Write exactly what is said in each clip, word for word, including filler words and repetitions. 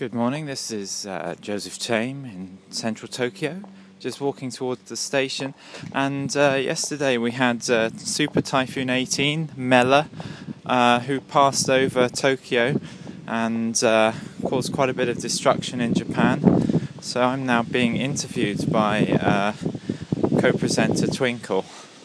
Good morning, this is uh, Joseph Chame in central Tokyo, just walking towards the station. And uh, yesterday we had uh, Super Typhoon eighteen, Mela, uh, who passed over Tokyo and uh, caused quite a bit of destruction in Japan. So I'm now being interviewed by uh, co-presenter Twinkle.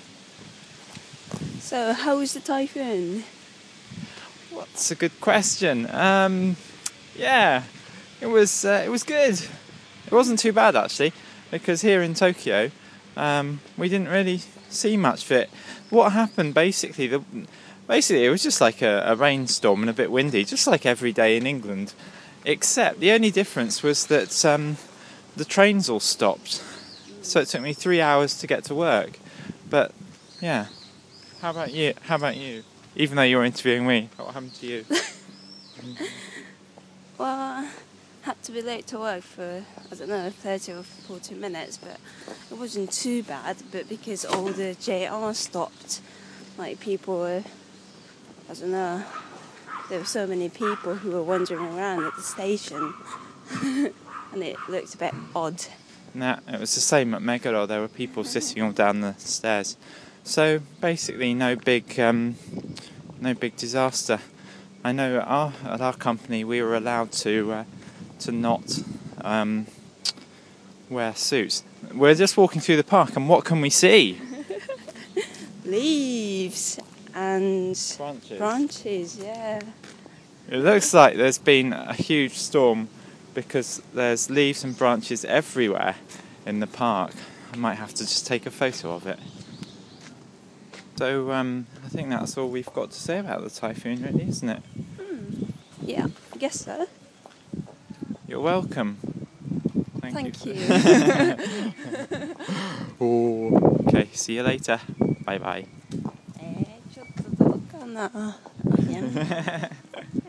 So, how was the typhoon? What's a good question? Um, yeah, it was uh, it was good. It wasn't too bad actually, because here in Tokyo, um, we didn't really see much of it. What happened basically? The, basically, it was just like a, a rainstorm and a bit windy, just like every day in England. Except the only difference was that um, the trains all stopped, so it took me three hours to get to work. But yeah, how about you? How about you? Even though you're interviewing me, what happened to you? Well, I had to be late to work for, I don't know, thirty or forty minutes, but it wasn't too bad. But because all the J R stopped, like people were, I don't know, there were so many people who were wandering around at the station, and it looked a bit odd. Nah, it was the same at Meguro. There were people sitting all down the stairs. So basically, no big, um, no big disaster. I know at our, at our company we were allowed to uh, to not um, wear suits. We're just walking through the park, and what can we see? Leaves and Branches. branches, yeah. It looks like there's been a huge storm because there's leaves and branches everywhere in the park. I might have to just take a photo of it. So um, I think that's all we've got to say about the typhoon, really, isn't it? Hmm. Yeah, I guess so. You're welcome. Thank, Thank you. you. Oh, okay, see you later. Bye bye. えー、ちょっとどうかな。あ、いや